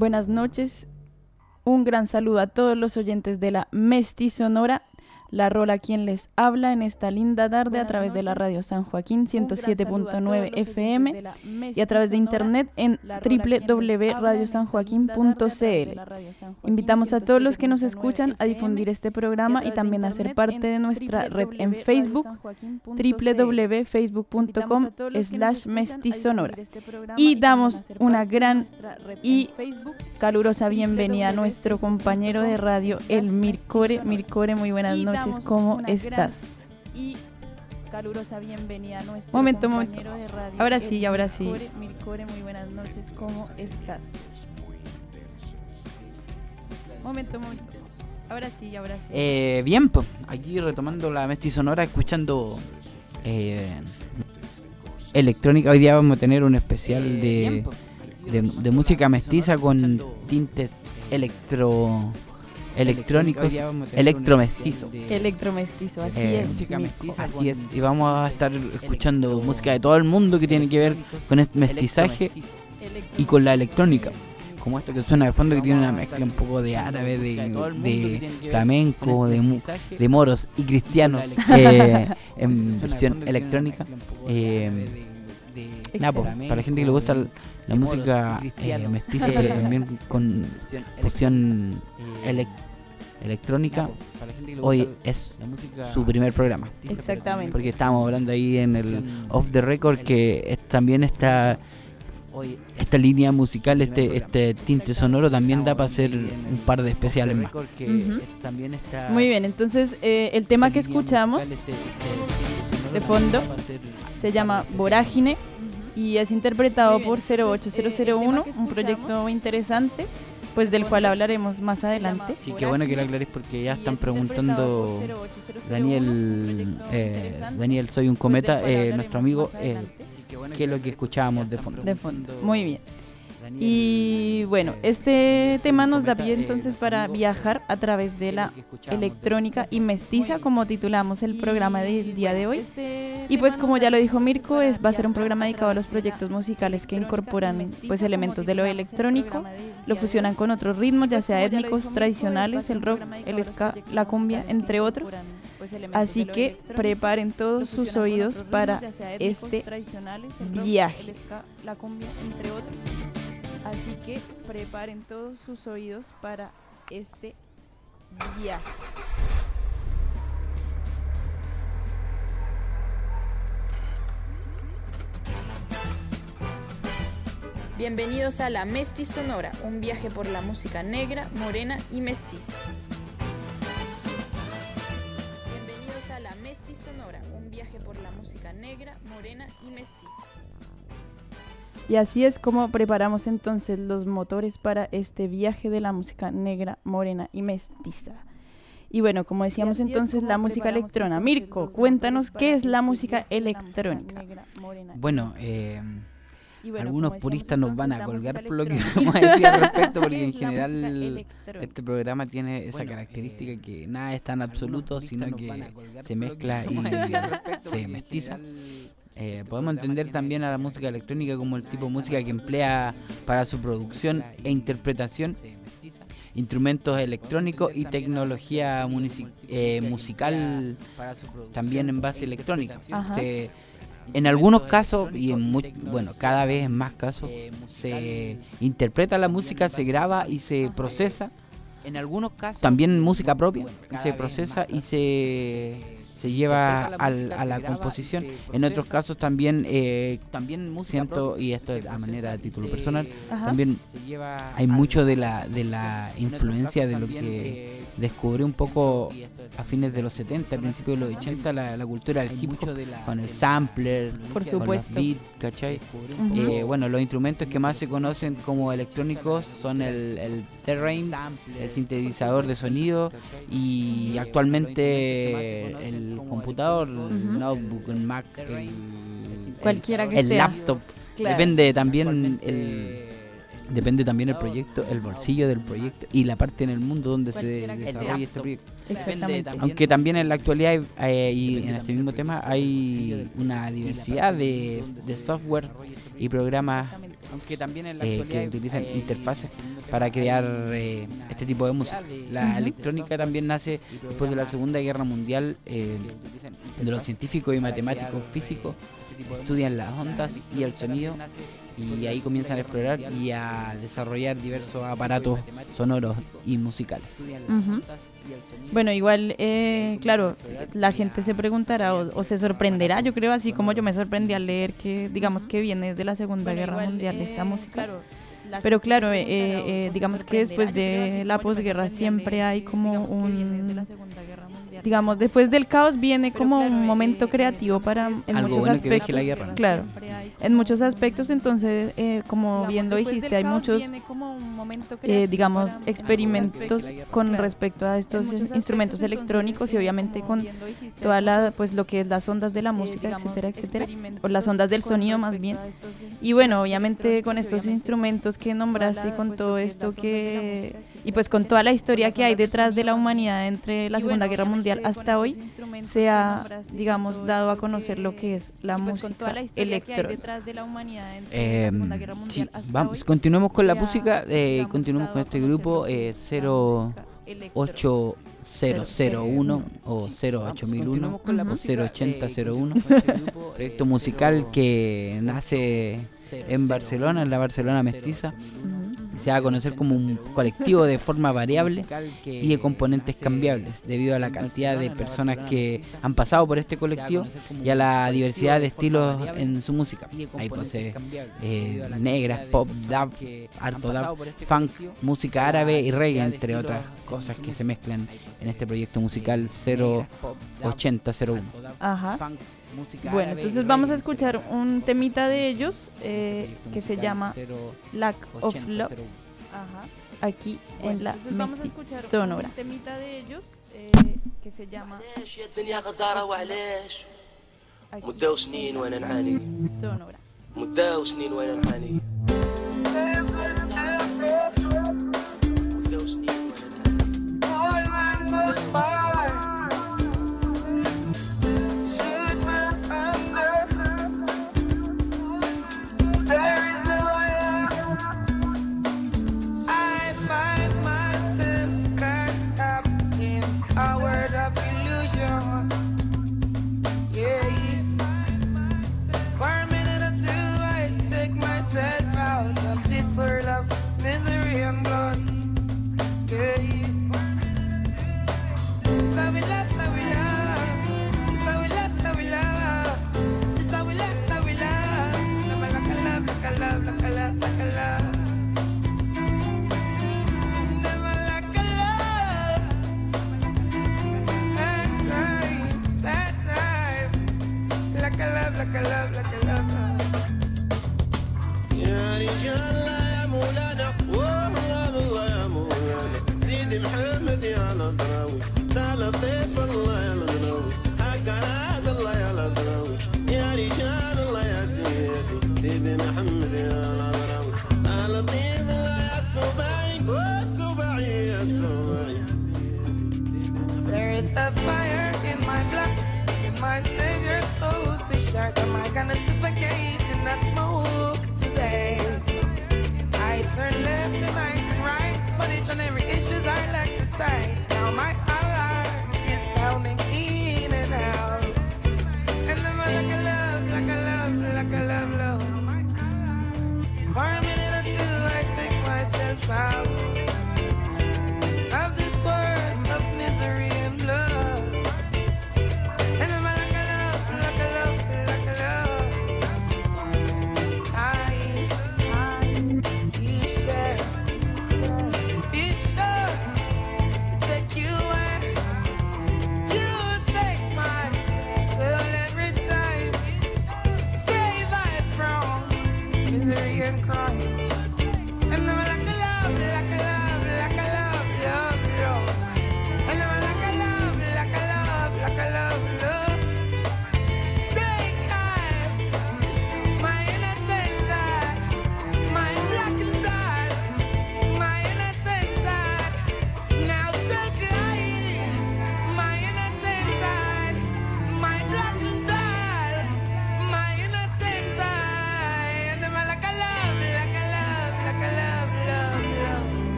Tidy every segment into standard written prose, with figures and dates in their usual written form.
buenas noches. Un gran saludo a todos los oyentes de la Mestizonora. La Rola quien les habla en esta linda tarde a través de la radio San Joaquín 107.9 FM y a través de internet en www.radiosanjoaquín.cl. Invitamos a todos los que nos escuchan a difundir este programa y también a ser parte de nuestra red en Facebook, www.facebook.com/mestizonora. Y damos una gran y calurosa bienvenida a nuestro compañero de radio, el Mircore. Mircore, muy buenas noches. ¿Cómo estás? Y calurosa bienvenida a nuestro compañero de radio. Ahora sí. Mircore, muy buenas noches. ¿Cómo estás? Momento. Ahora sí. Bien, pues, aquí retomando la Mestizonora, escuchando electrónica. Hoy día vamos a tener un especial de música mestiza con tintes electrónicos, electromestizo, así es. Música mestiza, así es. Y vamos a estar escuchando música de todo el mundo que tiene que ver con este mestizaje y con la electrónica. Como esto que suena de fondo, que tiene una mezcla un poco de árabe, de flamenco, de moros y cristianos en versión electrónica. Para la gente que le gusta la música mestiza, pero también con fusión electrónica, hoy es su primer programa. Exactamente. Porque estábamos hablando ahí en el Off the Record que también esta línea musical, este tinte sonoro también da para hacer un par de especiales más. Muy bien, entonces el tema que escuchamos de fondo se llama Vorágine y es interpretado por 08001, un proyecto interesante, pues del cual hablaremos más adelante. Sí, qué bueno que lo aclares porque ya están preguntando Daniel, soy un cometa, nuestro amigo, qué es lo que escuchábamos de fondo. Muy bien. Y bueno, este tema nos da pie entonces para viajar a través de la electrónica y mestiza, como titulamos el programa del día de hoy. Y pues como ya lo dijo Mirko, va a ser un programa dedicado a los proyectos musicales que incorporan pues elementos de lo electrónico, lo fusionan con otros ritmos, ya sea étnicos, tradicionales, el rock, el ska, la cumbia, entre otros. Así que preparen todos sus oídos para este viaje. Así que preparen todos sus oídos para este viaje. Bienvenidos a la Mestizonora, un viaje por la música negra, morena y mestiza. Bienvenidos a la Mestizonora, un viaje por la música negra, morena y mestiza. Y así es como preparamos entonces los motores para este viaje de la música negra, morena y mestiza. Y bueno, como decíamos entonces, la música electrónica. Mirko, cuéntanos qué es la música electrónica. Bueno, algunos puristas nos van a colgar por lo que vamos a decir al respecto, porque en general este programa tiene esa característica que nada es tan absoluto, sino que se mezcla y se mestiza. Podemos entender también a la música electrónica como el tipo de música que emplea para su producción e interpretación instrumentos electrónicos y tecnología musical también en base electrónica. En algunos casos, y cada vez en más casos, se interpreta la música, se graba y se procesa. En algunos casos también música propia, se procesa y se lleva a la composición. En otros casos también siento, y esto es a manera de título personal, también hay mucho de la influencia de lo que descubrió un poco a fines de los 70, principios de los 80, la cultura del hip hop, con el sampler, por con los beats, ¿cachai? Los instrumentos que más se conocen como electrónicos son el Terrain, el sintetizador de sonido, y actualmente el computador, el notebook, el Mac, cualquiera que el sea. laptop, Claro. Depende también depende también el proyecto, el bolsillo del proyecto y la parte en el mundo donde se desarrolla este proyecto. Aunque también en la actualidad y en este mismo tema hay una diversidad de software y programas que utilizan interfaces para crear este tipo de música. La electrónica también nace después de la Segunda Guerra Mundial, de los científicos y matemáticos físicos estudian las ondas y el sonido, y ahí comienzan a explorar y a desarrollar diversos aparatos sonoros y musicales. Bueno, igual, claro, la gente se preguntará o se sorprenderá, yo creo, así como yo me sorprendí al leer que, digamos, que viene de la Segunda Guerra Mundial esta música. Pero claro, digamos que después de la posguerra siempre hay como digamos, después del caos viene como un momento creativo para en algo muchos bueno aspectos. que deje la guerra, ¿no? Claro, en muchos aspectos, entonces, como bien lo dijiste, hay muchos, digamos, experimentos con respecto a estos instrumentos electrónicos y obviamente con toda pues lo que es las ondas de la música, etcétera, etcétera, o las ondas del sonido más bien. Y bueno, obviamente con estos instrumentos que nombraste y con todo esto y pues con toda la historia que hay detrás de la humanidad entre la Segunda Guerra Mundial hasta hoy, se ha, digamos, dado a conocer lo que es la música electrónica. Sí, vamos, continuemos con la música, continuemos con este grupo 08001 o 08001 o 08001, proyecto musical que nace en Barcelona, en la Barcelona mestiza. Se va a conocer como un colectivo de forma variable y de componentes cambiables, debido a la cantidad de personas que han pasado por este colectivo y a la diversidad de estilos en su música. Hay pues negras, pop, dub, harto dub, funk, música árabe y reggae, entre otras cosas que se mezclan en este proyecto musical 08001. Ajá. Bueno, entonces vamos a escuchar un temita de ellos que se llama Lack of Love. Aquí en la Mestiza Sonora. Un temita de ellos que se llama Sonora.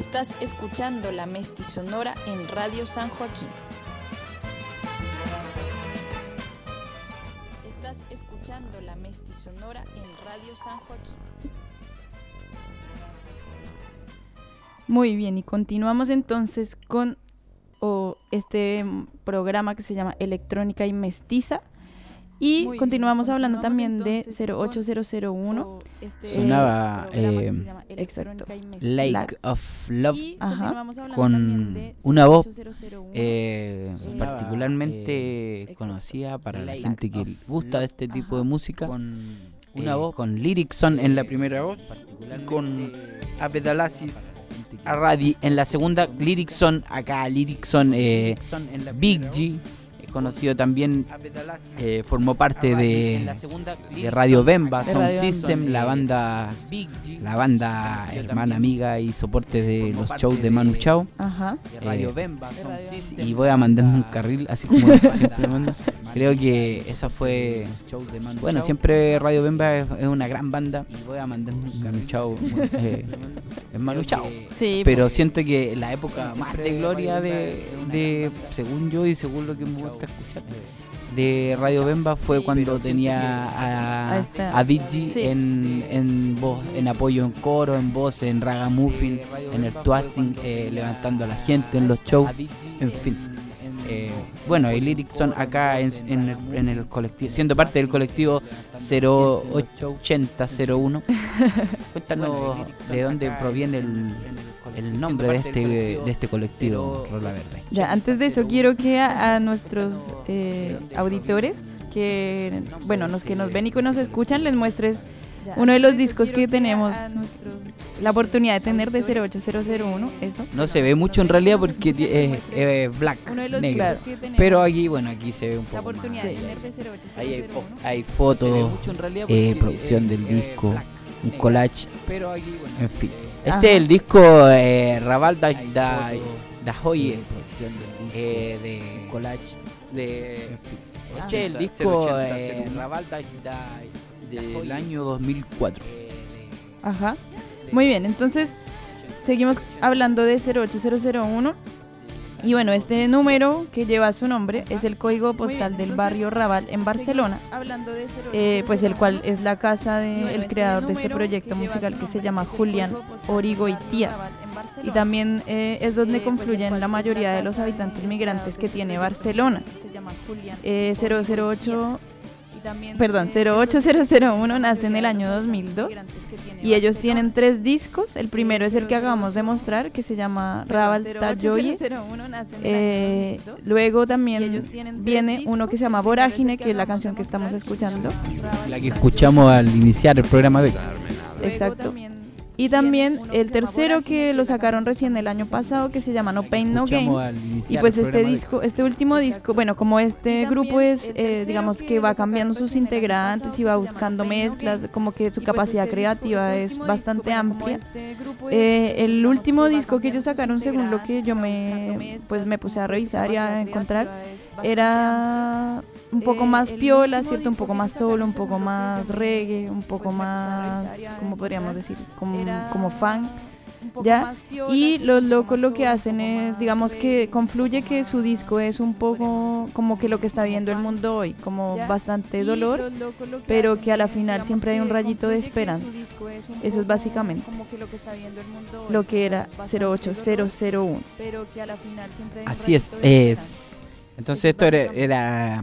Estás escuchando La Mestizonora en Radio San Joaquín. Estás escuchando La Mestizonora en Radio San Joaquín. Muy bien, y continuamos entonces con este programa que se llama Electrónica y Mestiza. Y continuamos hablando también de 08001. Sonaba exacto, Lake of Love, con una voz particularmente conocida para la gente que gusta de este tipo de música, con una voz con Lyricson en la primera voz, con Apedalasis Arradi en la segunda, Lyricson Big G, conocido también, formó parte de Radio Bemba, Sound System, la banda hermana, amiga y soporte de los shows de Manu Chao. Radio Bemba, y voy a mandarme un carril, así como siempre mando. Creo que esa fue, bueno, siempre Radio Bemba es una gran banda, y voy a mandarme un Manu Chao, es Manu Chao. Sí, pero siento que la época más de gloria de según yo y según lo que me gusta escuchar, de Radio Bemba fue cuando tenía a Big G en voz, en apoyo en coro, en voz, en ragamuffin, en el twisting, levantando a la gente en los shows, en fin. Bueno, y Lyricson acá en el colectivo, siendo parte del colectivo 088001. Cuéntanos de dónde proviene el nombre de este colectivo, Rola Verde. Ya, antes de eso quiero que a nuestros auditores, que los que nos ven y que nos escuchan, les muestres uno de los discos que tenemos la oportunidad de tener de 08001. Eso no se ve mucho en realidad porque es black, negro, claro. Pero aquí se ve un poco más. Ahí hay fotos, producción del disco, un collage, en fin. Este es el disco Raval da Joye, de collage, este es el disco Raval del año 2004. Ajá. Muy bien, entonces seguimos hablando de 08001. Y bueno, este número que lleva su nombre es el código postal del barrio Raval en Barcelona, pues el cual es la casa del creador de este proyecto musical que se llama Julián Origoitía. Y también es donde confluyen la mayoría de los habitantes migrantes que tiene Barcelona. 08001 nace en el año 2002 y ellos tienen 3 discos. El primero es el que acabamos de mostrar, que se llama Raval da Joye. Luego también viene uno que se llama Vorágine, que es la canción que estamos escuchando, la que escuchamos al iniciar el programa de hoy. Exacto. Y también el tercero, que lo sacaron recién el año pasado, que se llama No Pain No Gain. Y pues este último disco, bueno, como este grupo es, digamos que va cambiando sus integrantes y va buscando mezclas, como que su capacidad creativa es bastante amplia. El último disco que ellos sacaron, según lo que yo me puse a revisar y a encontrar, era un poco más piola, ¿cierto? Un poco más solo, un poco más reggae, un poco más, ¿cómo podríamos decir? Como fan, ¿ya? Y los locos lo que hacen es, digamos que confluye que su disco es un poco como que lo que está viendo el mundo hoy, como bastante dolor, pero que a la final siempre hay un rayito de esperanza. Eso es básicamente lo que era 08001. Así es. Entonces esto era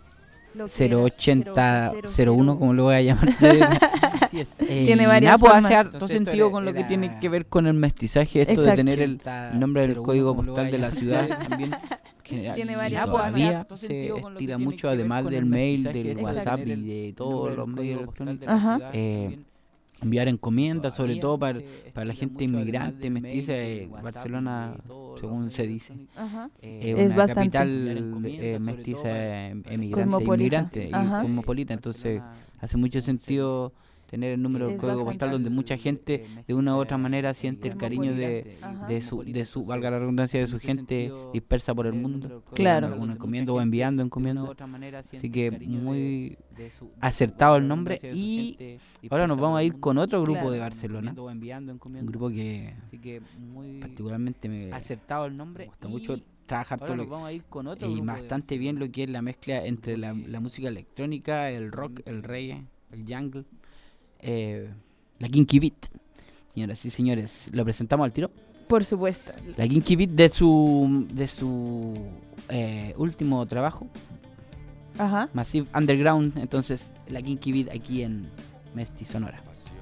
08001, como lo voy a llamar. Así es. Tiene varias puede formas. hacer harto sentido con lo que tiene que ver con el mestizaje, esto de tener el nombre del código postal de la ciudad también. Tiene varias todavía se estira mucho, además del mail, del WhatsApp y de todos los medios electrónicos. Enviar encomiendas, sobre todo para la gente inmigrante, mestiza. Barcelona, según se dice, es una bastante capital mestiza, emigrante, inmigrante y cosmopolita. Entonces hace mucho sentido tener el número del código postal donde mucha gente de una u otra manera siente el cariño de su valga la redundancia, de su gente dispersa por el mundo, claro, alguna encomienda o enviando encomiendas. Así que muy acertado el nombre. Y ahora nos vamos a ir con otro grupo de Barcelona, un grupo que particularmente me gusta mucho trabajar todo y bastante bien lo que es la mezcla entre la música electrónica, el rock, el reggae, el jungle, la Kinky Beat. Señoras y señores, ¿lo presentamos al tiro? Por supuesto. La Kinky Beat de su último trabajo, Massive Underground. Entonces, la Kinky Beat aquí en Mesti Sonora.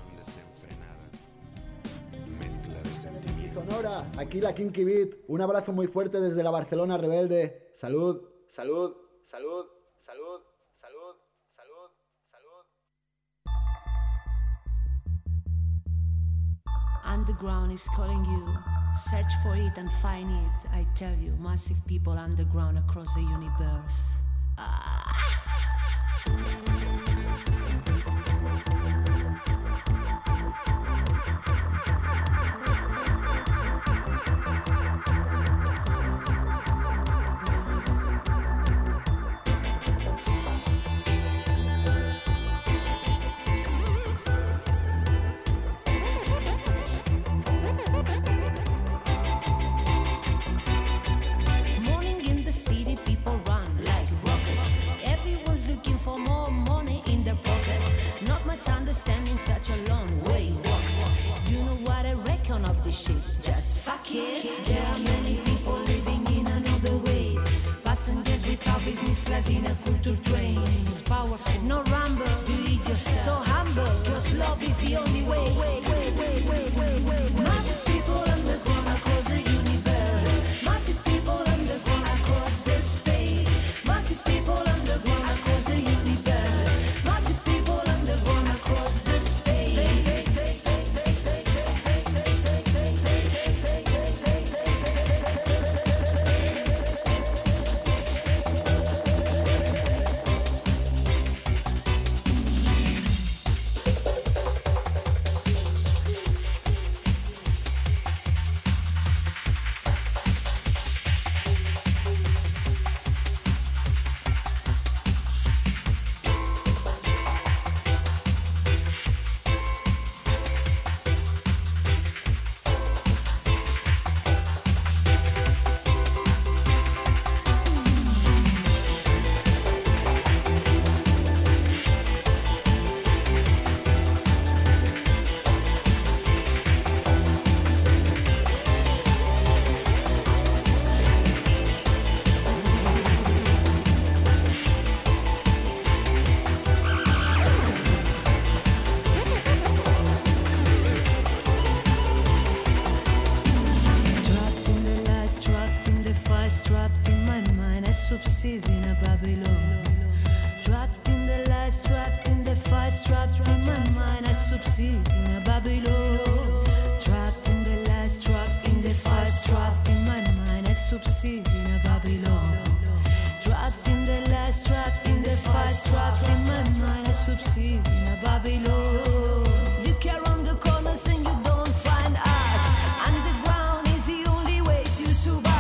Sonora, aquí la Kinky Beat. Un abrazo muy fuerte desde la Barcelona rebelde. Salud, salud, salud, salud, salud, salud, salud. Underground is calling you. Search for it and find it. I tell you, massive people underground across the universe. Such a long way. Do you know what I reckon of this shit? Just fuck it. There are many people living in another way. Passengers without business class in a culture train. It's powerful, no rumble. Do it yourself. So humble, cause love is the only way. Massive people underground across the universe. Massive people underground across the space. Massive people underground across the universe. Massive people underground across the space. Trapped in my mind, I subsist in a Babylon. Trapped in the lies, trapped in the fights, trapped in my mind, I subsist in a Babylon. Trapped in the lies, trapped in the fights, trapped in my mind, I subsist in a Babylon. Trapped in the lies, trapped in the fights, trapped in my mind, I subsist in a Babylon. Look around the corners and you don't find us. Underground is the only way to survive.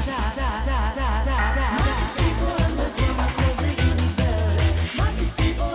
Massive people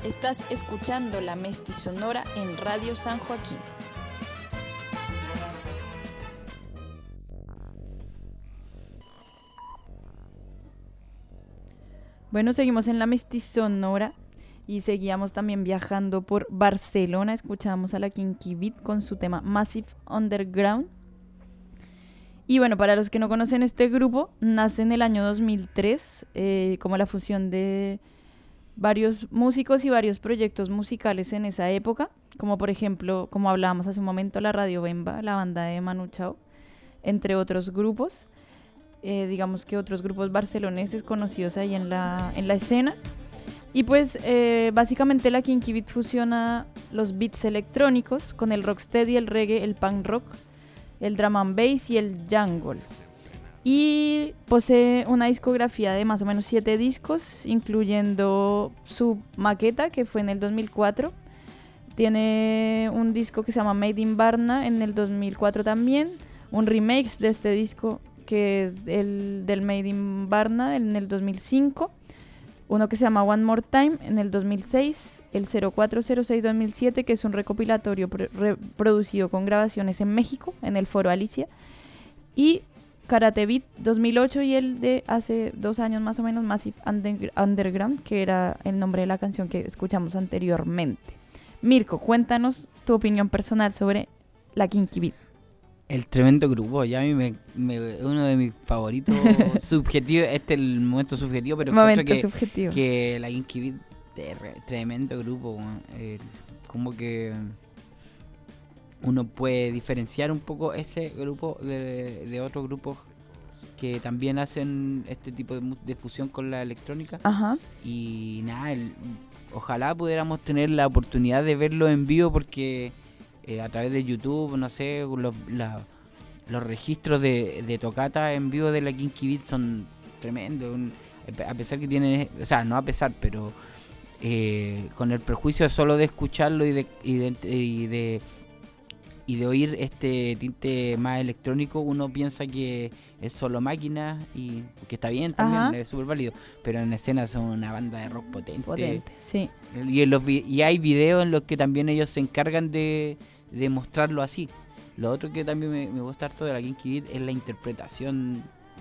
Estás escuchando La Mestizonora en Radio San Joaquín. Bueno, seguimos en La Mestizonora y seguíamos también viajando por Barcelona. Escuchábamos a la Kinky Beat con su tema Massive Underground. Y bueno, para los que no conocen este grupo, nace en el año 2003 como la fusión de varios músicos y varios proyectos musicales en esa época, como por ejemplo, como hablábamos hace un momento, la Radio Bemba, la banda de Manu Chao, entre otros grupos, digamos que otros grupos barceloneses conocidos ahí en la escena. Y pues básicamente la Kinky Beat fusiona los beats electrónicos con el rocksteady, el reggae, el punk rock, el drum and bass y el jungle. Y posee una discografía de más o menos 7 discos, incluyendo su maqueta, que fue en el 2004. Tiene un disco que se llama Made in Varna en el 2004 también. Un remix de este disco, que es el del Made in Varna en el 2005. Uno que se llama One More Time en el 2006. El 0406-2007, que es un recopilatorio producido con grabaciones en México, en el Foro Alicia. Y Karate Beat 2008 y el de hace 2 años más o menos, Massive Underground, que era el nombre de la canción que escuchamos anteriormente. Mirko, cuéntanos tu opinión personal sobre la Kinky Beat. El tremendo grupo, ya a mí uno de mis favoritos subjetivos, este es el momento subjetivo, pero subjetivo. Que la Kinky Beat tremendo grupo, como que uno puede diferenciar un poco ese grupo de otros grupos que también hacen este tipo de fusión con la electrónica. Ajá. Y nada, ojalá pudiéramos tener la oportunidad de verlo en vivo, porque a través de YouTube, no sé, los registros de tocata en vivo de la Kinky Beat son tremendos. A pesar que tiene, o sea, no a pesar, pero con el prejuicio solo de escucharlo y de oír este tinte más electrónico, uno piensa que es solo máquina, y que está bien también. Ajá. Es súper válido, pero en escena son una banda de rock potente, sí. Y hay videos en los que también ellos se encargan de mostrarlo así. Lo otro que también me gusta harto de la Kinky Beat es la interpretación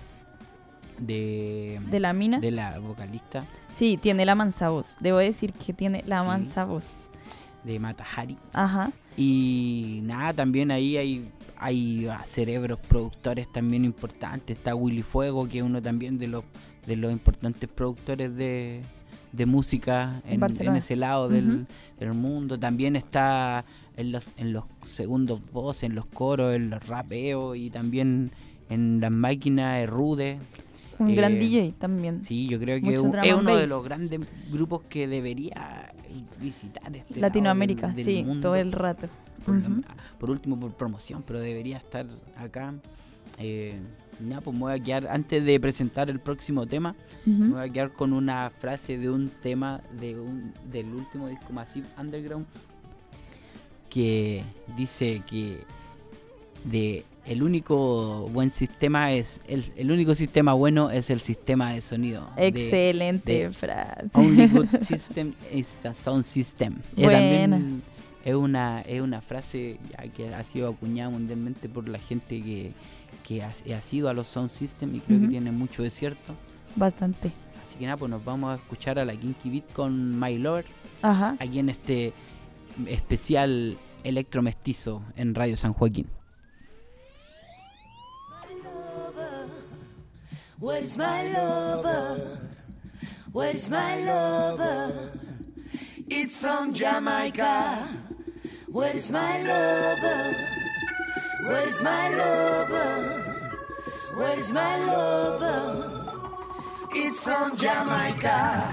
de la mina, de la vocalista. Sí, tiene la mansa voz, debo decir que tiene la mansa voz de Mata Hari. Ajá. Y nada, también ahí hay cerebros productores también importantes. Está Willy Fuego, que es uno también de los importantes productores de música en ese lado del mundo. También está en los segundos voces, en los coros, en los rapeos, y también en las máquinas de Rude. Un gran DJ también. Sí, yo creo que es uno de los grandes grupos que debería visitar Latinoamérica, lado del sí, mundo, todo el rato. Por último, por promoción, pero debería estar acá. Pues me voy a quedar, antes de presentar el próximo tema, me voy a quedar con una frase de un tema del último disco Massive Underground, que dice que el único buen sistema el único sistema bueno es el sistema de sonido. Excelente frase. Only good system is the sound system. También es una frase ya que ha sido acuñada mundialmente por la gente que ha sido a los sound system, y creo que tiene mucho de cierto. Bastante. Así que nada, pues nos vamos a escuchar a la Kinky Beat con My Lover. Ajá. Aquí en este especial electromestizo en Radio San Joaquín. Where is my lover? Where is my lover? It's from Jamaica. Where is my lover? Where is my lover? Where is my lover? It's from Jamaica.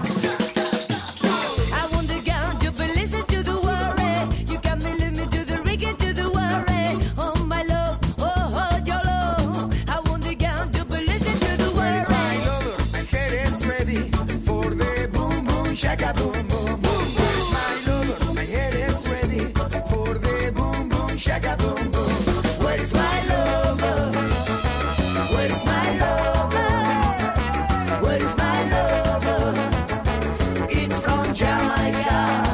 I want the girl to be listen to the worry. You got me limit to the reggae to the worry. Oh my love, oh your love. I want the girl to be listen to the worry. Where is my lover? My head is ready for the boom boom shaka boom boom boom. Where is my lover? My head is ready for the boom boom shaka boom boom. Where is my lover? Where is my lover? Where is my lover? It's from Jamaica.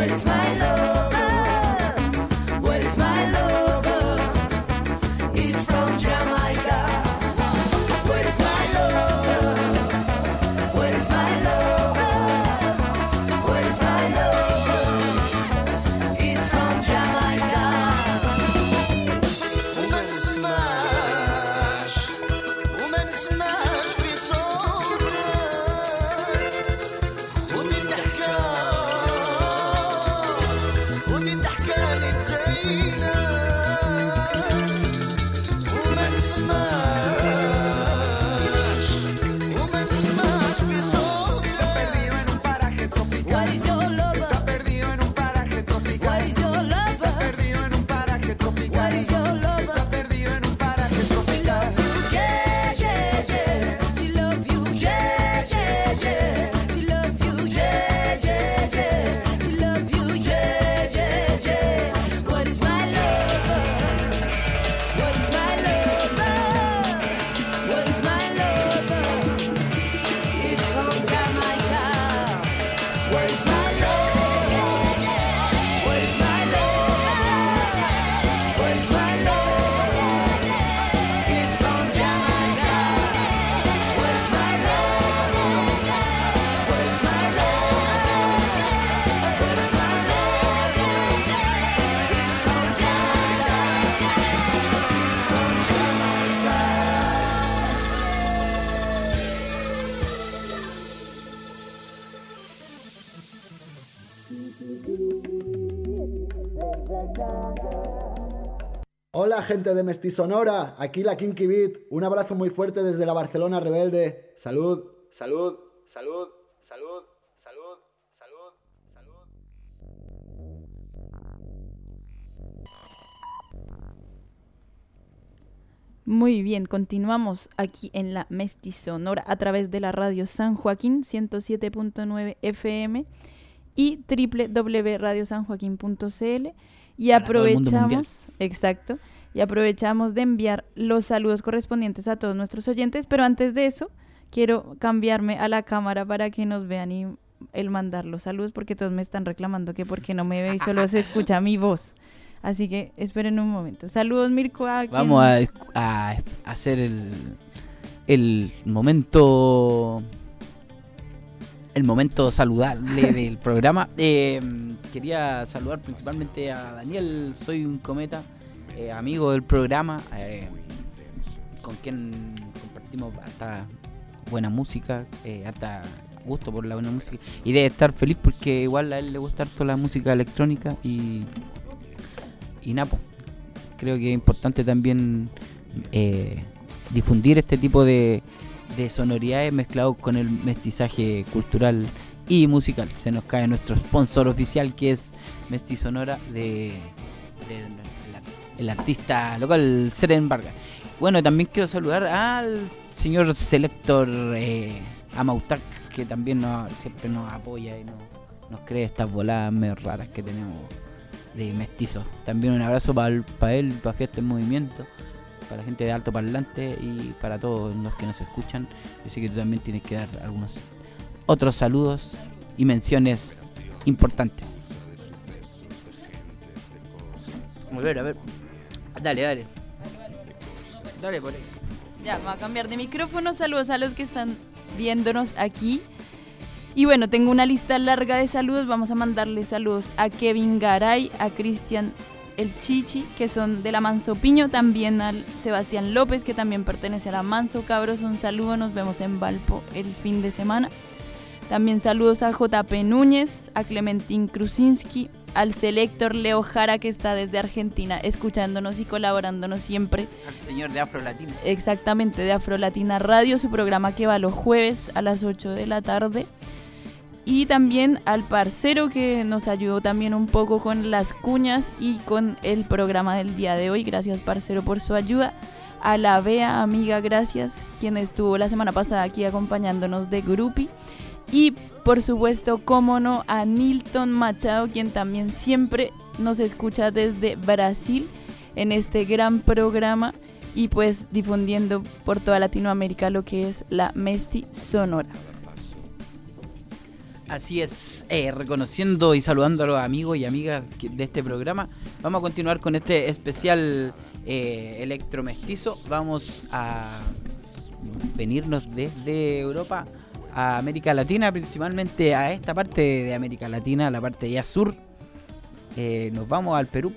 Hola gente de Mestisonora, aquí la Kinky Beat, un abrazo muy fuerte desde la Barcelona rebelde. Salud, salud, salud, salud, salud, salud, salud. Muy bien, continuamos aquí en la Mestisonora a través de la radio San Joaquín 107.9 FM y www.radiosanjoaquin.cl y aprovechamos, exacto, y aprovechamos de enviar los saludos correspondientes a todos nuestros oyentes, pero antes de eso quiero cambiarme a la cámara para que nos vean y el mandar los saludos, porque todos me están reclamando que porque no me veo y solo se escucha mi voz. Así que esperen un momento. Saludos, Mirko. Vamos a hacer el momento saludable del programa. Quería saludar principalmente a Daniel, soy un cometa, amigo del programa, con quien compartimos hasta buena música, hasta gusto por la buena música, y debe estar feliz porque igual a él le gusta harto la música electrónica y Napo. Creo que es importante también difundir este tipo de sonoridades mezclados con el mestizaje cultural y musical. Se nos cae nuestro sponsor oficial, que es Mestisonora, de el artista local Seren Vargas. Bueno, también quiero saludar al señor Selector Amautak, que también siempre nos apoya y nos cree estas voladas medio raras que tenemos de mestizos. También un abrazo para él, para Fiesta en Movimiento, para la gente de Alto Parlante y para todos los que nos escuchan. Yo sé que tú también tienes que dar algunos otros saludos y menciones importantes. A ver. Dale por ahí. Ya, me voy a cambiar de micrófono. Saludos a los que están viéndonos aquí. Y bueno, tengo una lista larga de saludos. Vamos a mandarle saludos a Kevin Garay, a Cristian El Chichi, que son de la Manso Piño, también al Sebastián López, que también pertenece a la Manso. Cabros, un saludo, nos vemos en Valpo el fin de semana. También saludos a JP Núñez, a Clementín Krusinski, al Selector Leo Jara, que está desde Argentina escuchándonos y colaborándonos siempre. Al señor de Afrolatina. Exactamente, de Afrolatina Radio, su programa que va los jueves a las 8 de la tarde. Y también al parcero, que nos ayudó también un poco con las cuñas y con el programa del día de hoy. Gracias, parcero, por su ayuda. A la Bea, amiga, gracias, quien estuvo la semana pasada aquí acompañándonos de Grupi. Y por supuesto, cómo no, a Nilton Machado, quien también siempre nos escucha desde Brasil en este gran programa y pues difundiendo por toda Latinoamérica lo que es la Mestisonora. Así es, reconociendo y saludando a los amigos y amigas de este programa, vamos a continuar con este especial electromestizo. Vamos a venirnos desde Europa a América Latina, principalmente a esta parte de América Latina, la parte ya sur. Nos vamos al Perú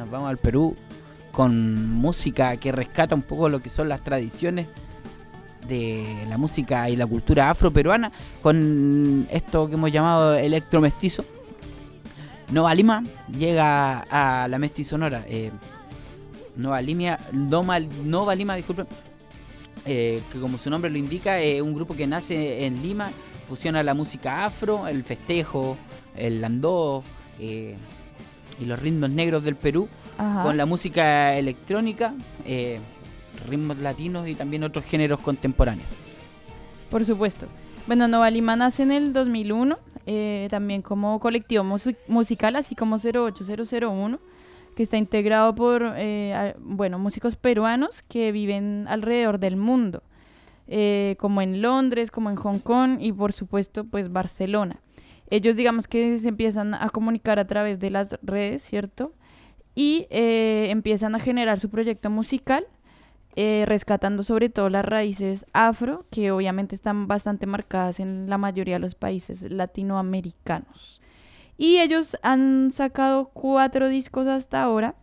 con música que rescata un poco lo que son las tradiciones de la música y la cultura afroperuana, con esto que hemos llamado electromestizo. Nova Lima llega a la Mestizonora. Nova Lima, disculpen, que como su nombre lo indica, es un grupo que nace en Lima, fusiona la música afro, el festejo, el landó y los ritmos negros del Perú. Ajá. Con la música electrónica, ritmos latinos y también otros géneros contemporáneos. Por supuesto. Bueno, Nova Lima nace en el 2001, también como colectivo musical, así como 08001, que está integrado por músicos peruanos que viven alrededor del mundo, como en Londres, como en Hong Kong y por supuesto pues Barcelona. Ellos digamos que se empiezan a comunicar a través de las redes, ¿cierto? Y empiezan a generar su proyecto musical, rescatando sobre todo las raíces afro, que obviamente están bastante marcadas en la mayoría de los países latinoamericanos. Y ellos han sacado 4 discos hasta ahora.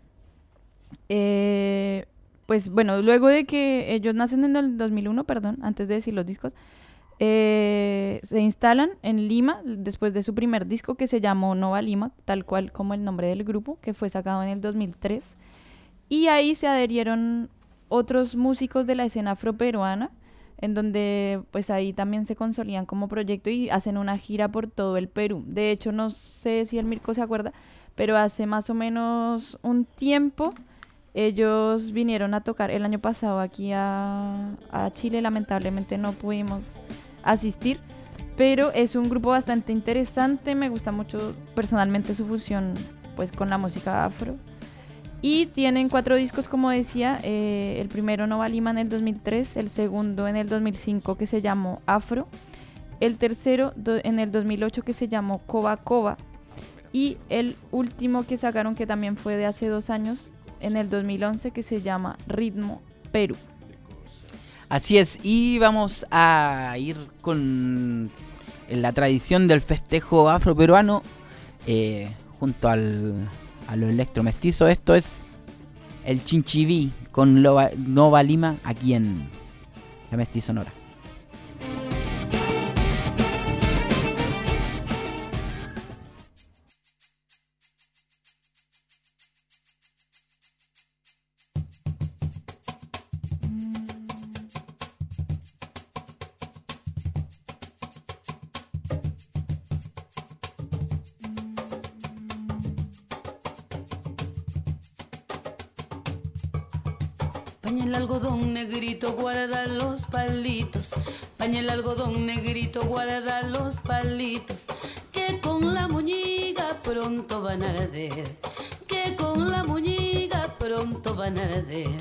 Pues bueno, luego de que ellos nacen en el 2001, antes de decir los discos, se instalan en Lima después de su primer disco que se llamó Nova Lima, tal cual como el nombre del grupo, que fue sacado en el 2003. Y ahí se adherieron otros músicos de la escena afroperuana, en donde pues ahí también se consolidan como proyecto y hacen una gira por todo el Perú. De hecho, no sé si el Mirko se acuerda, pero hace más o menos un tiempo ellos vinieron a tocar el año pasado aquí a Chile. Lamentablemente no pudimos asistir, pero es un grupo bastante interesante. Me gusta mucho personalmente su fusión pues con la música afro. Y tienen 4 discos, como decía, el primero Nova Lima en el 2003, el segundo en el 2005 que se llamó Afro, el tercero en el 2008 que se llamó Coba Coba y el último que sacaron, que también fue de hace 2 años, en el 2011, que se llama Ritmo Perú. Así es, y vamos a ir con la tradición del festejo afroperuano junto a lo electromestizo. Esto es el Chinchiví con Nova Lima aquí en la Mestizonora. Paña el algodón negrito, guarda los palitos. Paña el algodón negrito, guarda los palitos. Que con la moñiga pronto van a arder. Que con la moñiga pronto van a arder.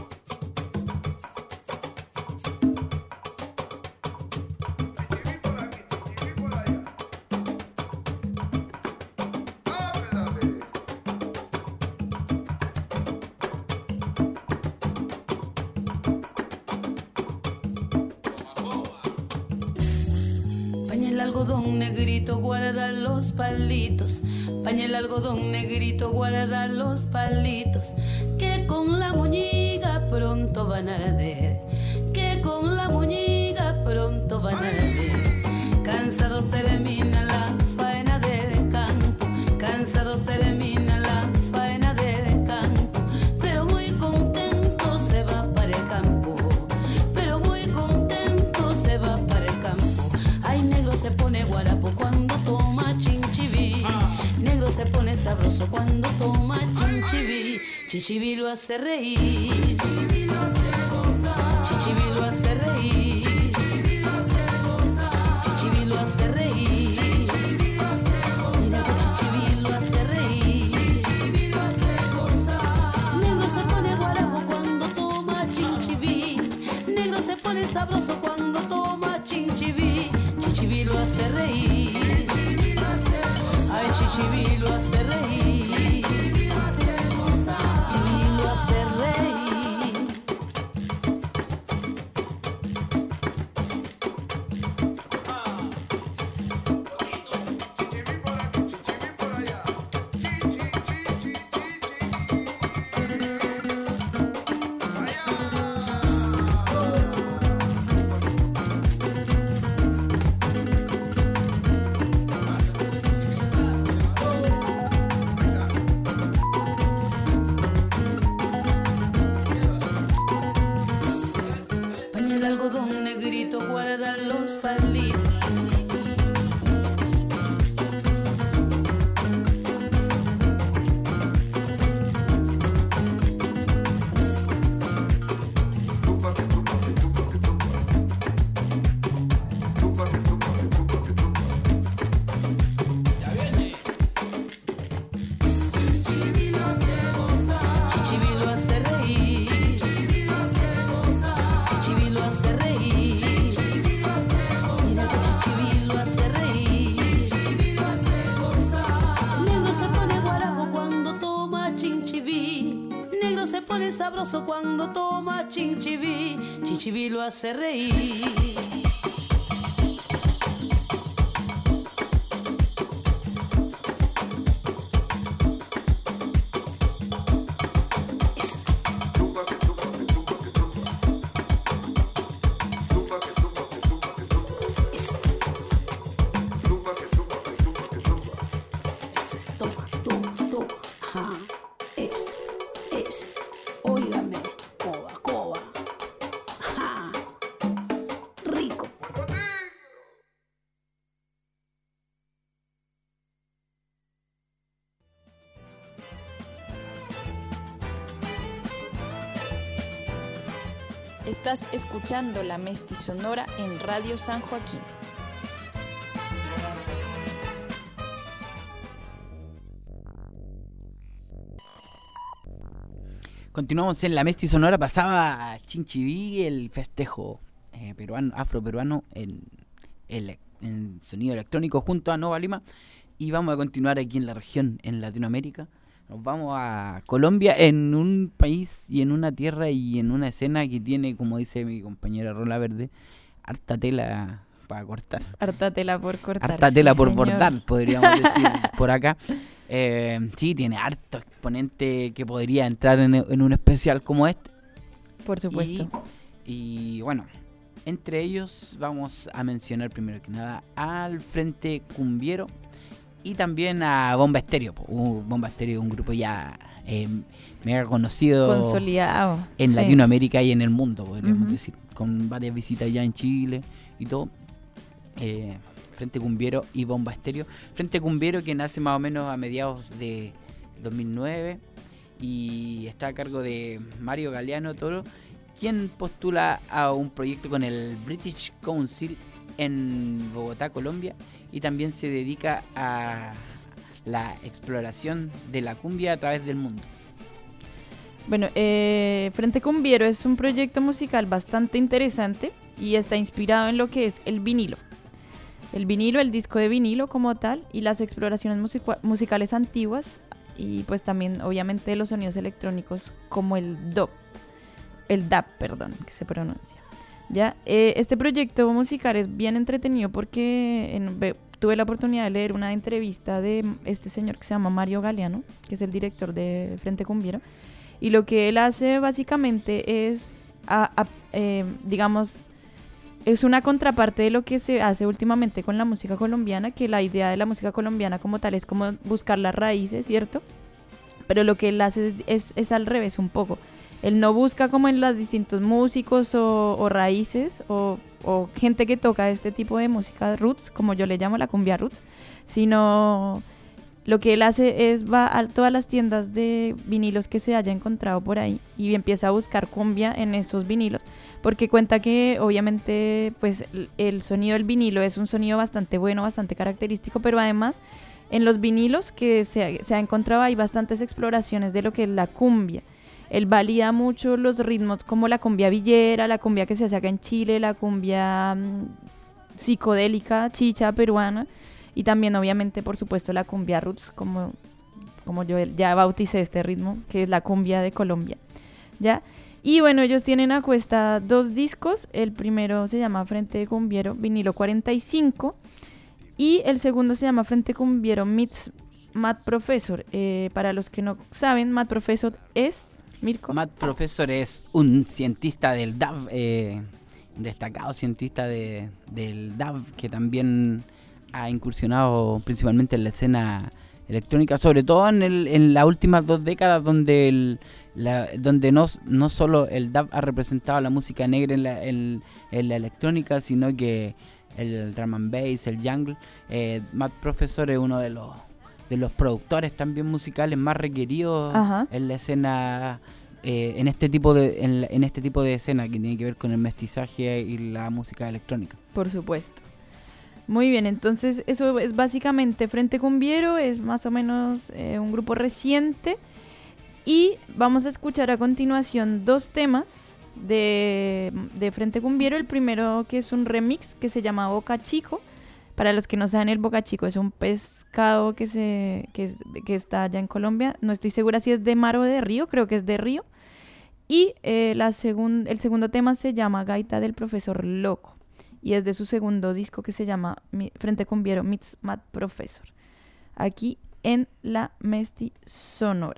Algodón negrito, guarda los palitos. Paña el algodón negrito, guarda los palitos. Que con la moñiga pronto van a arder. Que con la moñiga pronto van a arder. Cansado termina la faena del campo. Cansado termina la faena del campo. Pero muy contento se va para el campo. Pero muy contento se va para el campo. Ay, negro se pone guarapo cuando toma chinchiví. Negro se pone sabroso cuando toma chinchiví. Chichiví lo hace reír. Chichiví lo hace gozar. Chichiví lo hace reír. Chichiví lo hace gozar. Chichiví lo hace reír. Chichiví lo hace gozar. Chichiví lo hace reír. Chichiví lo hace gozar. Negro se pone guarapo cuando toma chinchiví. Negro se pone sabroso cuando toma chinchiví. Chichiví lo hace reír. Chichibi lo hace reír. Chichibi lo hace gozar. Chichibi lo hace reír. Pañal algodón negrito guarda los palitos. Chichibi lo hace gozar. Chichibi lo hace reír. Chichibi lo hace gozar. Chichibi lo hace reír. Chichibi lo hace gozar. Mira que Chichibi lo hace reír. Chichibi lo hace gozar. Negro se pone guarapo cuando toma chinchibí. Negro se pone sabroso cuando toma chinchibí. Chichibi lo hace reír. Eso. Eso es, toma, toma, toma. Ajá. Es. Óigame, coba, coba. Ajá. Rico. Estás escuchando La Mestizonora en Radio San Joaquín. Continuamos en La Mestizonora. Pasaba Chinchibí, el festejo peruano, afroperuano en sonido electrónico junto a Nova Lima. Y vamos a continuar aquí en la región, en Latinoamérica. Nos vamos a Colombia, en un país y en una tierra y en una escena que tiene, como dice mi compañera Rola Verde, harta tela para cortar. Harta tela por cortar. Harta tela sí, por señor. bordar, podríamos decir por acá. Sí, tiene harto exponente que podría entrar en un especial como este. Por supuesto. Y bueno, entre ellos vamos a mencionar primero que nada al Frente Cumbiero y también a Bomba Estéreo. Bomba Estéreo es un grupo ya mega conocido, Consolidado. en sí. Latinoamérica y en el mundo, podríamos Ujú. decir, con varias visitas ya en Chile y todo. Frente Cumbiero y Bomba Estéreo. Frente Cumbiero, que nace más o menos a mediados de 2009 y está a cargo de Mario Galeano Toro, quien postula a un proyecto con el British Council en Bogotá, Colombia, y también se dedica a la exploración de la cumbia a través del mundo. Bueno, Frente Cumbiero es un proyecto musical bastante interesante y está inspirado en lo que es el vinilo. El vinilo, el disco de vinilo como tal, y las exploraciones musicales antiguas, y pues también obviamente los sonidos electrónicos como el dub, perdón, que se pronuncia. Ya, este proyecto musical es bien entretenido porque tuve la oportunidad de leer una entrevista de este señor que se llama Mario Galeano, que es el director de Frente Cumbiero, y lo que él hace básicamente es, digamos, es una contraparte de lo que se hace últimamente con la música colombiana, que la idea de la música colombiana como tal es como buscar las raíces, ¿cierto? Pero lo que él hace es al revés un poco. Él no busca como en los distintos músicos o raíces o gente que toca este tipo de música roots, como yo le llamo la cumbia roots, sino lo que él hace es va a todas las tiendas de vinilos que se haya encontrado por ahí y empieza a buscar cumbia en esos vinilos, porque cuenta que obviamente pues el sonido del vinilo es un sonido bastante bueno, bastante característico, pero además en los vinilos que se ha encontrado hay bastantes exploraciones de lo que es la cumbia. Él valida mucho los ritmos como la cumbia villera, la cumbia que se hace acá en Chile, la cumbia psicodélica, chicha peruana, y también obviamente por supuesto la cumbia roots, como yo ya bauticé este ritmo, que es la cumbia de Colombia, ¿ya? Y bueno, ellos tienen a cuesta 2 discos, el primero se llama Frente Cumbiero, vinilo 45, y el segundo se llama Frente Cumbiero meets Matt Professor. Para los que no saben, Matt Professor es... Mirko. Matt Professor es un cientista del DAW, destacado cientista del DAW, que también ha incursionado principalmente en la escena electrónica, sobre todo en las últimas 2 décadas, donde no solo el DAW ha representado la música negra en la electrónica, sino que el drum and bass, el jungle. Matt Professor es uno de los productores también musicales más requeridos en la escena, en este tipo de escena que tiene que ver con el mestizaje y la música electrónica. Por supuesto. Muy bien, entonces eso es básicamente Frente Cumbiero, es más o menos un grupo reciente, y vamos a escuchar a continuación 2 temas de Frente Cumbiero. El primero, que es un remix que se llama Boca Chico. Para los que no saben, el Boca Chico es un pescado que está allá en Colombia. No estoy segura si es de mar o de río, creo que es de río. Y el segundo tema se llama Gaita del Profesor Loco, y es de su segundo disco que se llama Frente Cumbiero meets Matt Professor, aquí en la Mesti Sonora.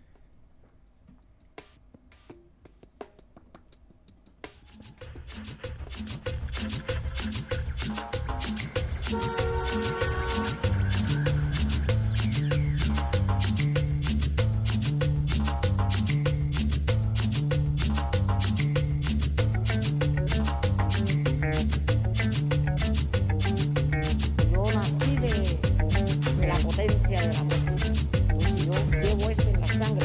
De la música, pues yo llevo eso en la sangre.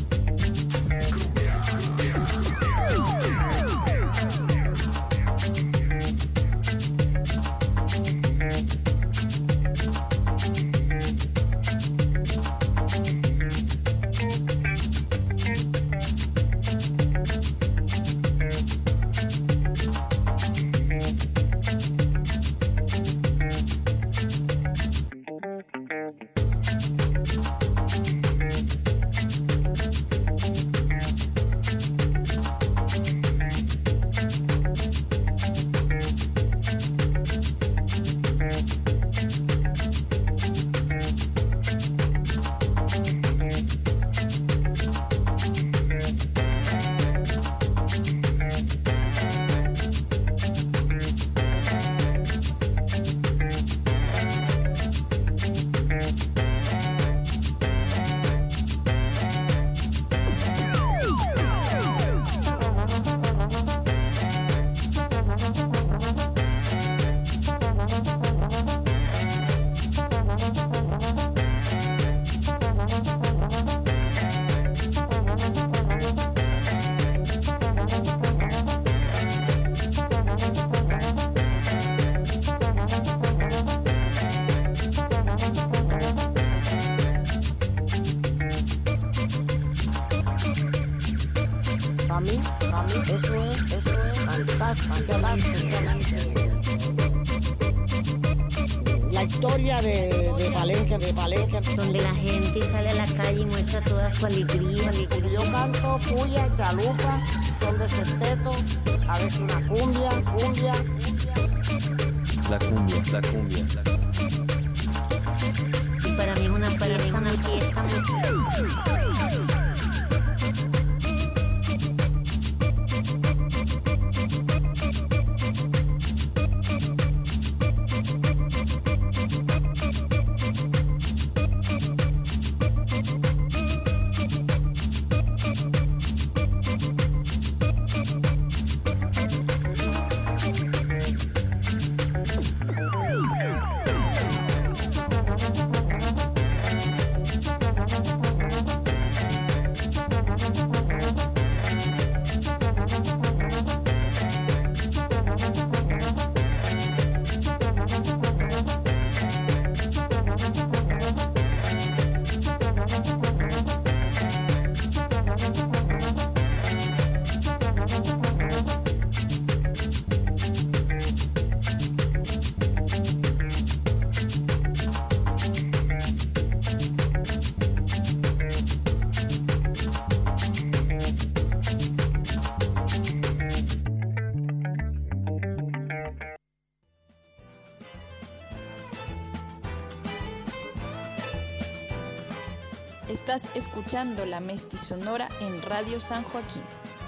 A mí, eso es fantástico. La historia de Palenque, donde la gente sale a la calle y muestra toda su alegría. Yo canto puya, chalupa, son de sexteto, a veces una cumbia. La cumbia. Y para mí es una fiesta muy Estás escuchando La Mestizonora en Radio San Joaquín.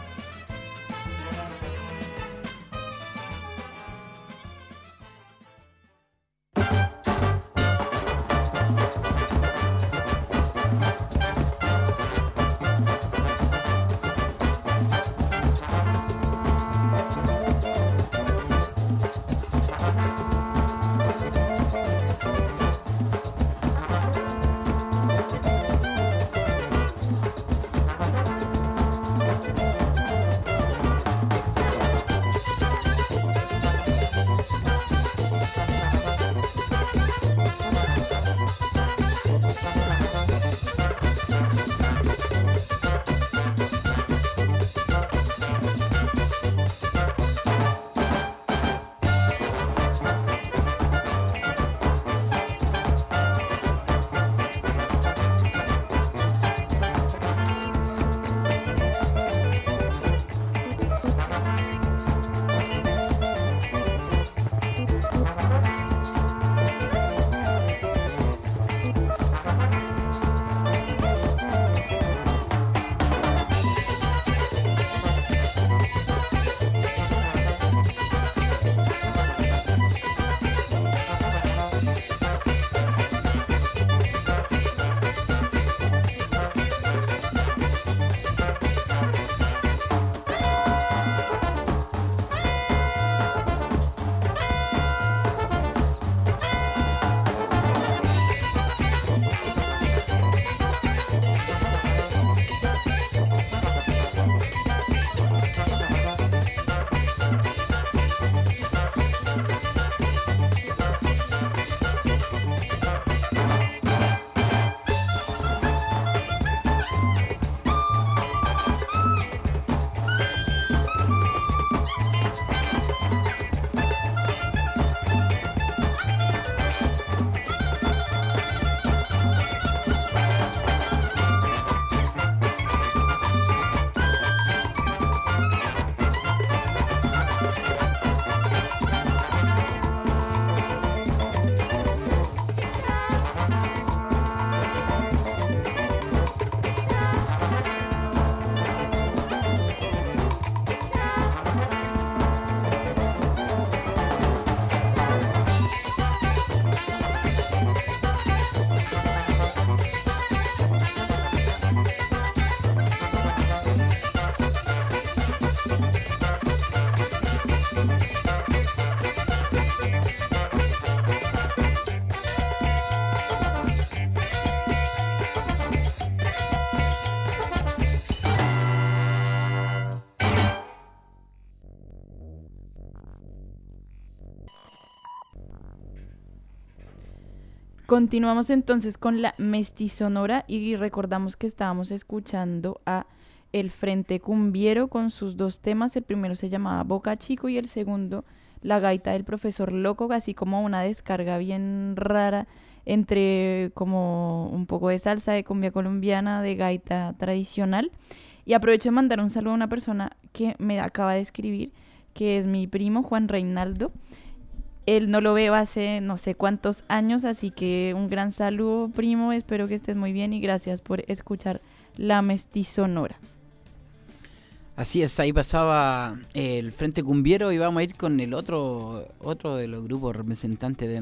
Continuamos entonces con la Mestizonora y recordamos que estábamos escuchando a El Frente Cumbiero con sus dos temas. El primero se llamaba Boca Chico y el segundo La Gaita del Profesor Loco, así como una descarga bien rara entre como un poco de salsa, de cumbia colombiana, de gaita tradicional. Y aprovecho de mandar un saludo a una persona que me acaba de escribir, que es mi primo Juan Reinaldo. Él no lo veo hace no sé cuántos años, así que un gran saludo, primo. Espero que estés muy bien y gracias por escuchar La Mestizonora. Así es, ahí pasaba el Frente Cumbiero y vamos a ir con el otro de los grupos representantes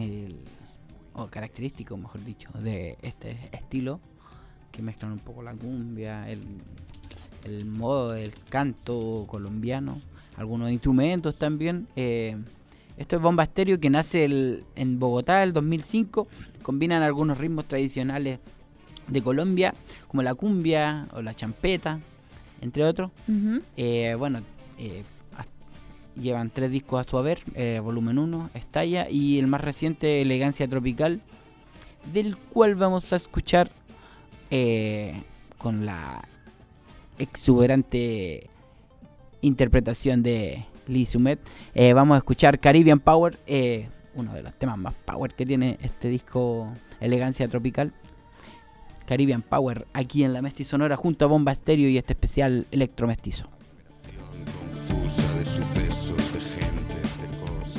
o característicos, mejor dicho, de este estilo, que mezclan un poco la cumbia, el modo del canto colombiano, algunos instrumentos también. Esto es Bomba Estéreo, que nace en Bogotá en el 2005. Combinan algunos ritmos tradicionales de Colombia, como la cumbia o la champeta, entre otros. Uh-huh. Llevan 3 discos a su haber, volumen 1, Estalla, y el más reciente, Elegancia Tropical, del cual vamos a escuchar con la exuberante interpretación de Lee Sumet. Vamos a escuchar Caribbean Power, uno de los temas más power que tiene este disco, Elegancia Tropical. Caribbean Power, aquí en La Mestizonora, junto a Bomba Estéreo y este especial Electromestizo. Confusa de sucesos, de gentes, de cosas.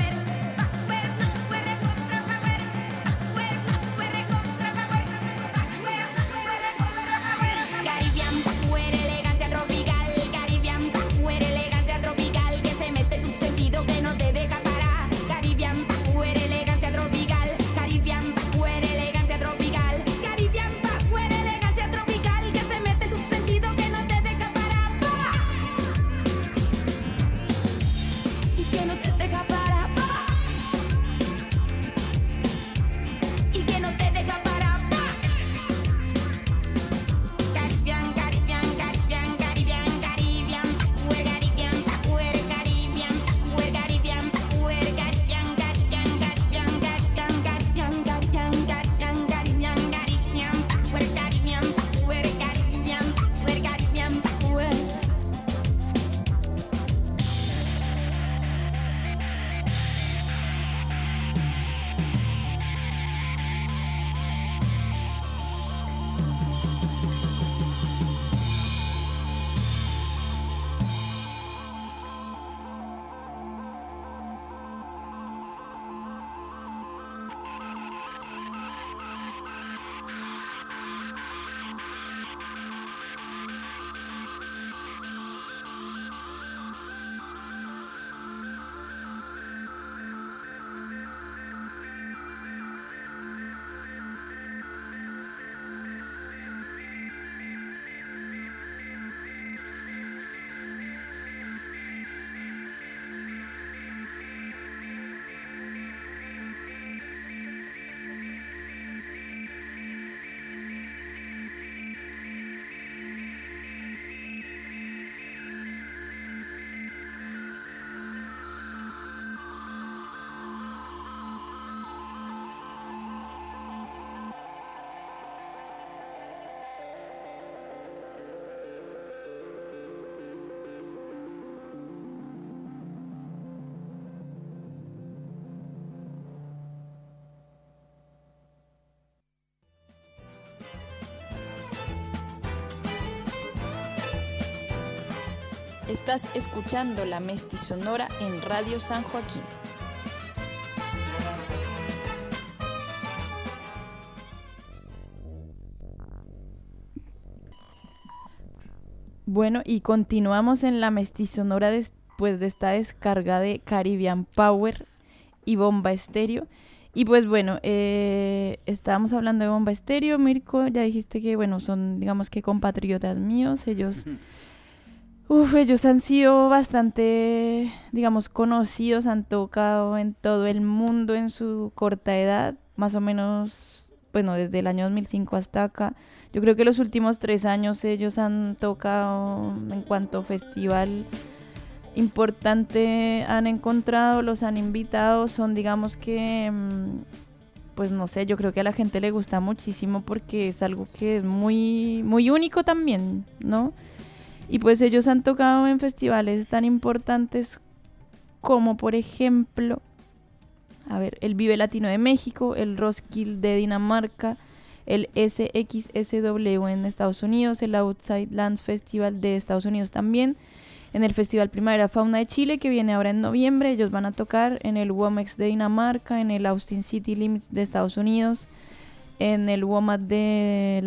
Estás escuchando La Mestizonora en Radio San Joaquín. Bueno, y continuamos en La Mestizonora después de esta descarga de Caribbean Power y Bomba Estéreo. Y pues bueno, estábamos hablando de Bomba Estéreo. Mirko, ya dijiste que bueno, son digamos que compatriotas míos, ellos Ellos han sido bastante, digamos, conocidos, han tocado en todo el mundo en su corta edad, más o menos, bueno, desde el año 2005 hasta acá. Yo creo que los últimos 3 años ellos han tocado en cuanto festival importante han encontrado, los han invitado, son, digamos que, pues no sé, yo creo que a la gente le gusta muchísimo porque es algo que es muy, muy único también, ¿no? Y pues ellos han tocado en festivales tan importantes como, por ejemplo, el Vive Latino de México, el Roskilde de Dinamarca, el SXSW en Estados Unidos, el Outside Lands Festival de Estados Unidos también, en el Festival Primavera Fauna de Chile, que viene ahora en noviembre. Ellos van a tocar en el WOMEX de Dinamarca, en el Austin City Limits de Estados Unidos, en el WOMAD de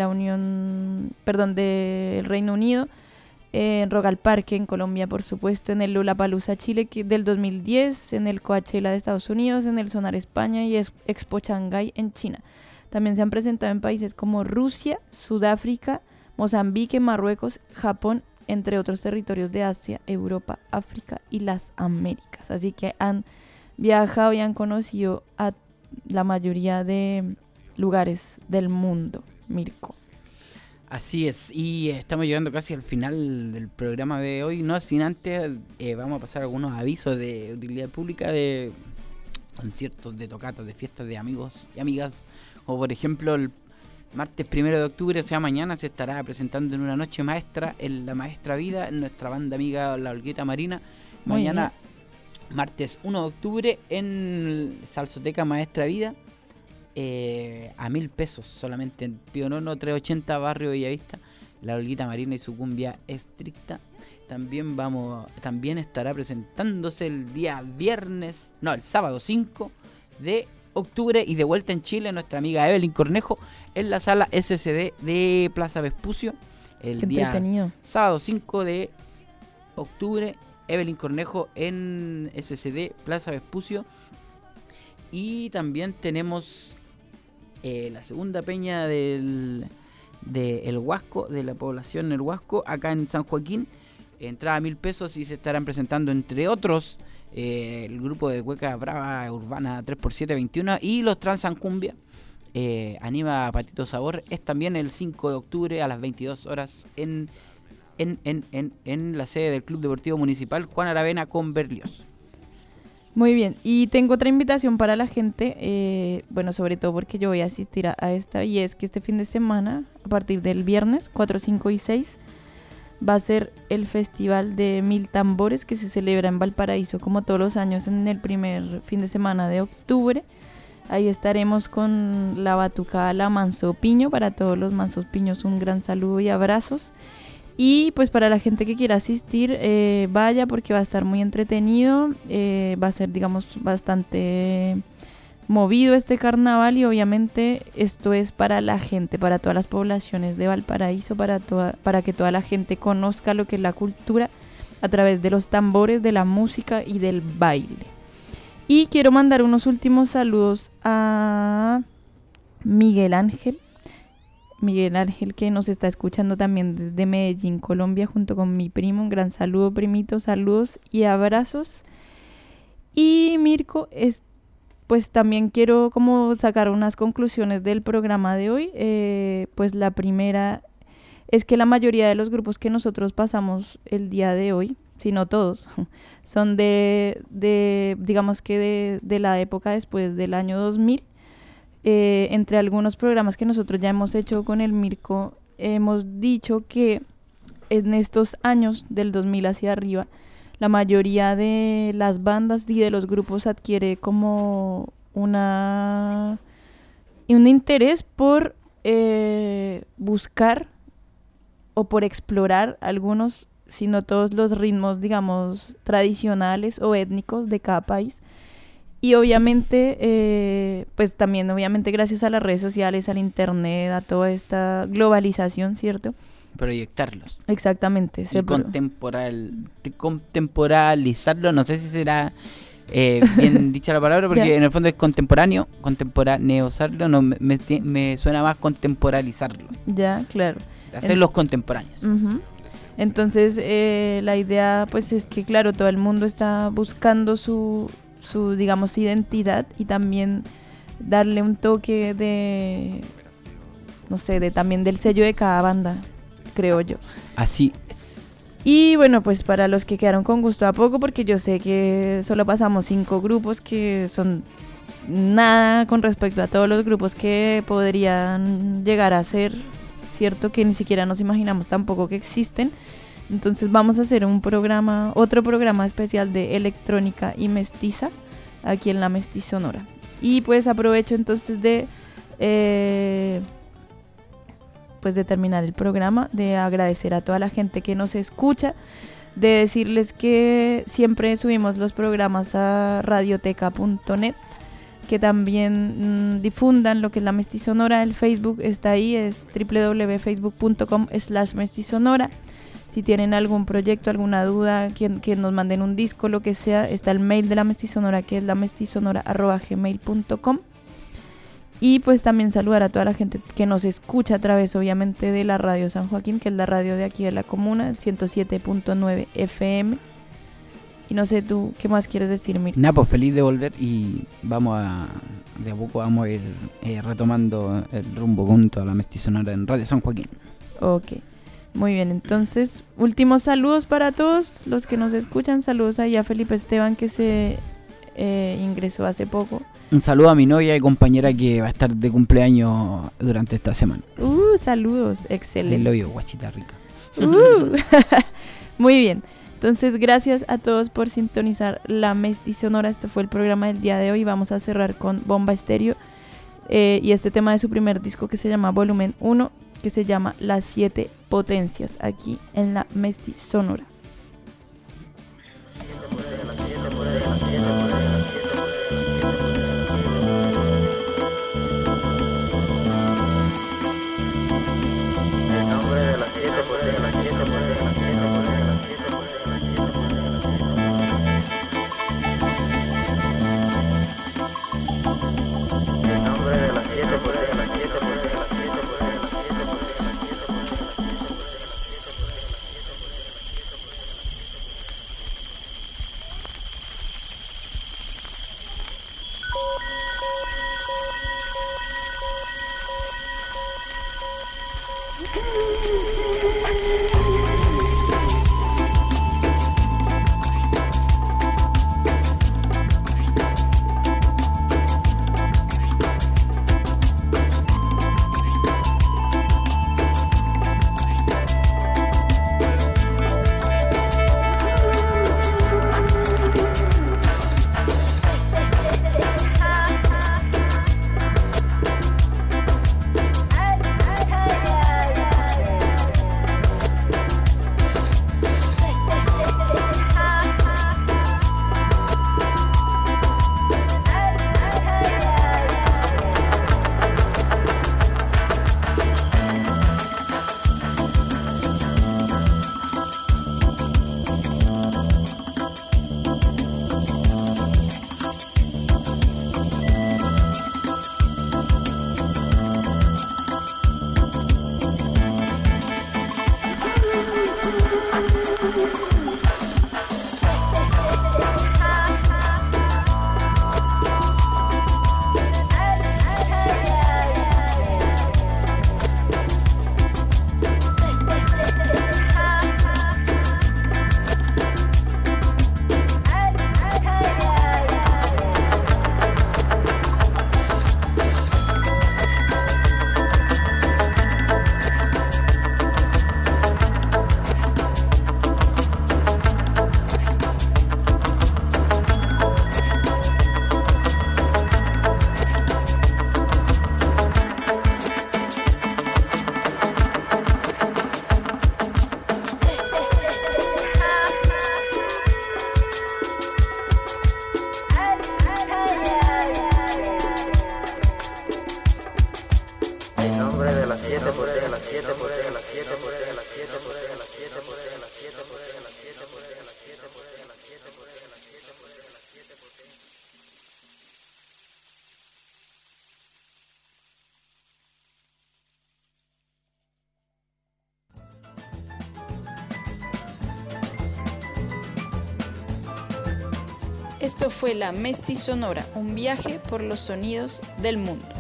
del Reino Unido, en Rock al Parque en Colombia, por supuesto, en el Lollapalooza Chile del 2010, en el Coachella de Estados Unidos, en el Sonar España y Expo Shanghai en China. También se han presentado en países como Rusia, Sudáfrica, Mozambique, Marruecos, Japón, entre otros territorios de Asia, Europa, África y las Américas. Así que han viajado y han conocido a la mayoría de lugares del mundo, Mirko. Así es, y estamos llegando casi al final del programa de hoy, no sin antes vamos a pasar algunos avisos de utilidad pública de conciertos, de tocatas, de fiestas de amigos y amigas, o por ejemplo el martes 1 de octubre, o sea mañana, se estará presentando en una noche maestra en La Maestra Vida, en nuestra banda amiga La Olguita Marina. Mañana, martes 1 de octubre, en Salsoteca Maestra Vida, a 1.000 pesos solamente, en Pío Nono 380, barrio Bellavista, La Olguita Marina y su cumbia estricta. También estará presentándose el sábado 5 de octubre y de vuelta en Chile nuestra amiga Evelyn Cornejo en la sala SCD de Plaza Vespucio. Sábado 5 de octubre, Evelyn Cornejo en SCD Plaza Vespucio. Y también tenemos la segunda peña del El Huasco, de la población El Huasco, acá en San Joaquín. Entrada a 1.000 pesos y se estarán presentando, entre otros, el grupo de Cueca Brava Urbana 3x721 y los Transan Cumbia. Anima Patito Sabor. Es también el 5 de octubre a las 22 horas en la sede del Club Deportivo Municipal Juan Aravena con Berlioz. Muy bien, y tengo otra invitación para la gente, sobre todo porque yo voy a asistir a esta, y es que este fin de semana, a partir del viernes 4, 5 y 6, va a ser el Festival de 1000 Tambores, que se celebra en Valparaíso como todos los años en el primer fin de semana de octubre. Ahí estaremos con la batucada La Manso Piño. Para todos los mansos piños un gran saludo y abrazos. Y pues para la gente que quiera asistir, vaya, porque va a estar muy entretenido, va a ser, digamos, bastante movido este carnaval, y obviamente esto es para la gente, para todas las poblaciones de Valparaíso, para que toda la gente conozca lo que es la cultura a través de los tambores, de la música y del baile. Y quiero mandar unos últimos saludos a Miguel Ángel, que nos está escuchando también desde Medellín, Colombia, junto con mi primo. Un gran saludo, primito, saludos y abrazos. Y Mirko, pues también quiero como sacar unas conclusiones del programa de hoy. Pues la primera es que la mayoría de los grupos que nosotros pasamos el día de hoy, si no todos, son digamos que de la época después del año 2000. Entre algunos programas que nosotros ya hemos hecho con el Mirko, hemos dicho que en estos años del 2000 hacia arriba, la mayoría de las bandas y de los grupos adquiere como un interés por buscar o por explorar algunos, si no todos, los ritmos, digamos, tradicionales o étnicos de cada país. Y obviamente, pues también obviamente gracias a las redes sociales, al internet, a toda esta globalización, ¿cierto? Proyectarlos. Exactamente. Y contemporalizarlo, no sé si será bien dicha la palabra, porque en el fondo es contemporaneizarlo, no, me suena más contemporalizarlos. Ya, claro. Hacerlos contemporáneos. Uh-huh. Entonces la idea pues es que claro, todo el mundo está buscando su digamos identidad y también darle un toque de no sé, también del sello de cada banda, creo yo. Así es. Y bueno, pues para los que quedaron con gusto a poco, porque yo sé que solo pasamos 5 grupos que son nada con respecto a todos los grupos que podrían llegar a ser, cierto, que ni siquiera nos imaginamos tampoco que existen. Entonces vamos a hacer otro programa especial de electrónica y mestiza aquí en la Mestizonora. Y pues aprovecho entonces de terminar el programa, de agradecer a toda la gente que nos escucha, de decirles que siempre subimos los programas a radioteca.net, que también difundan lo que es la Mestizonora. El Facebook está ahí, es www.facebook.com/mestizonora. Si tienen algún proyecto, alguna duda, que nos manden un disco, lo que sea, está el mail de la Mestizonora, que es lamestizonora@gmail.com. Y pues también saludar a toda la gente que nos escucha a través, obviamente, de la Radio San Joaquín, que es la radio de aquí de la comuna, el 107.9 FM. Y no sé tú, ¿qué más quieres decir, Mir? Nada, pues feliz de volver y de a poco vamos a ir retomando el rumbo junto a la Mestizonora en Radio San Joaquín. Ok, muy bien, entonces, últimos saludos para todos los que nos escuchan. Saludos ahí a Felipe Esteban, que se ingresó hace poco. Un saludo a mi novia y compañera que va a estar de cumpleaños durante esta semana. Saludos, excelente. El hoyo, guachita rica. Muy bien. Entonces, gracias a todos por sintonizar la Mestizonora. Este fue el programa del día de hoy. Vamos a cerrar con Bomba Estéreo y este tema de su primer disco, que se llama Volumen 1, que se llama Las 7 Potencias, aquí en la Mestizonora. Esto fue la Mestizonora, un viaje por los sonidos del mundo.